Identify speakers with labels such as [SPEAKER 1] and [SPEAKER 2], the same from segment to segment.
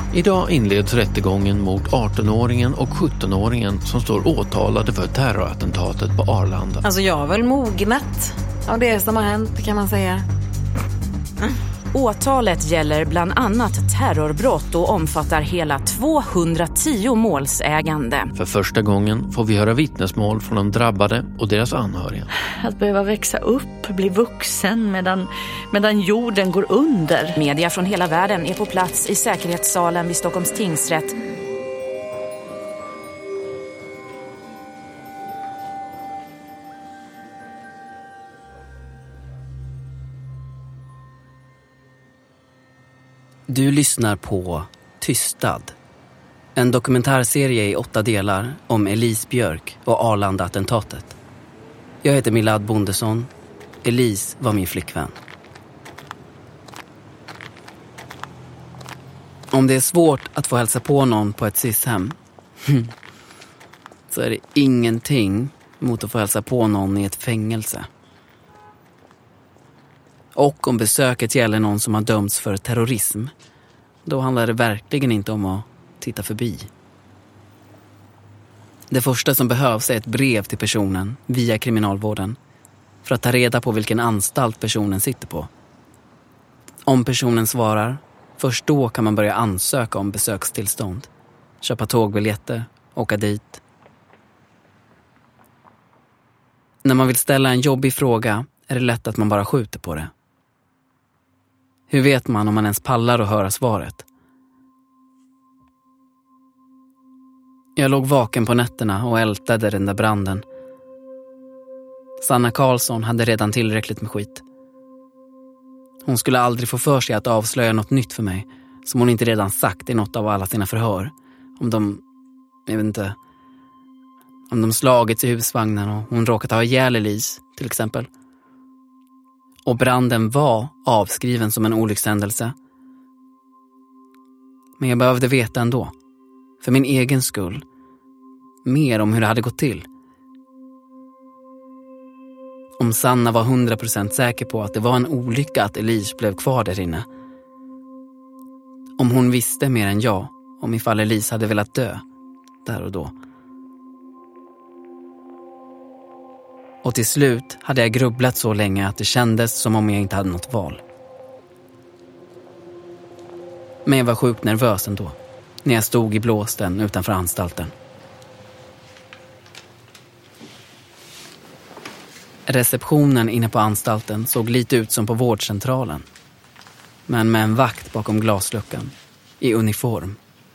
[SPEAKER 1] Idag inleds rättegången mot 18-åringen och 17-åringen som står åtalade för terrorattentatet på Arlanda.
[SPEAKER 2] Alltså jag har väl mognat av det som har hänt, kan man säga.
[SPEAKER 3] Åtalet gäller bland annat terrorbrott och omfattar hela 210 målsägande.
[SPEAKER 1] För första gången får vi höra vittnesmål från de drabbade och deras anhöriga.
[SPEAKER 4] Att behöva växa upp, bli vuxen medan jorden går under.
[SPEAKER 3] Media från hela världen är på plats i säkerhetssalen vid Stockholms tingsrätt.
[SPEAKER 5] Du lyssnar på Tystad. En dokumentärserie i 8 delar om Elise Björk och Arlanda-attentatet. Jag heter Milad Bondesson. Elise var min flickvän. Om det är svårt att få hälsa på någon på ett SIS-hem så är det ingenting mot att få hälsa på någon i ett fängelse. Och om besöket gäller någon som har dömts för terrorism, då handlar det verkligen inte om att titta förbi. Det första som behövs är ett brev till personen via kriminalvården för att ta reda på vilken anstalt personen sitter på. Om personen svarar, först då kan man börja ansöka om besökstillstånd, köpa tågbiljetter, åka dit. När man vill ställa en jobbig fråga är det lätt att man bara skjuter på det. Hur vet man om man ens pallar att höra svaret? Jag låg vaken på nätterna och ältade den där branden. Sanna Karlsson hade redan tillräckligt med skit. Hon skulle aldrig få för sig att avslöja något nytt för mig som hon inte redan sagt i något av alla sina förhör. Om de slagits i husvagnen och hon råkat ha ihjäl Elise, till exempel. Och branden var avskriven som en olyckshändelse. Men jag behövde veta ändå. För min egen skull. Mer om hur det hade gått till. Om Sanna var 100% säker på att det var en olycka att Elise blev kvar där inne. Om hon visste mer än jag om ifall Elise hade velat dö där och då. Och till slut hade jag grubblat så länge att det kändes som om jag inte hade något val. Men jag var sjukt nervös ändå, när jag stod i blåsten utanför anstalten. Receptionen inne på anstalten såg lite ut som på vårdcentralen. Men med en vakt bakom glasluckan, i uniform.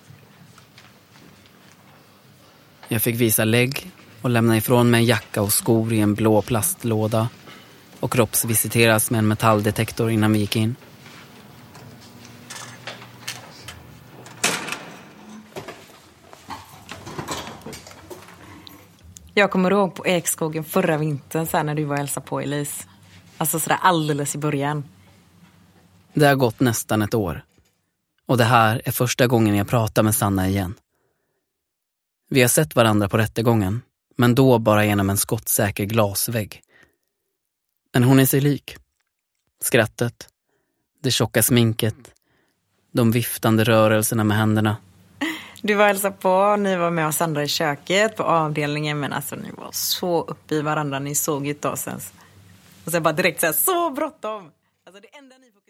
[SPEAKER 5] Jag fick visa lägg och lämna ifrån mig jacka och skor i en blå plastlåda och kroppsvisiteras med en metalldetektor innan vi gick in.
[SPEAKER 2] Jag kommer ihåg på Ekskogen förra vintern så här, när du var och hälsade på Elise. Alltså sådär alldeles i början.
[SPEAKER 5] Det har gått nästan ett år. Och det här är första gången jag pratar med Sanna igen. Vi har sett varandra på rättegången, men då bara genom en skottsäker glasvägg. Men hon är sig lik. Skrattet, det tjocka sminket, de viftande rörelserna med händerna.
[SPEAKER 2] Du var hälsa på, ni var med oss andra i köket på avdelningen, men alltså ni var så uppe i varandra, ni såg ju inte oss ens. Och så bara direkt så bråttom. Alltså det enda ni får...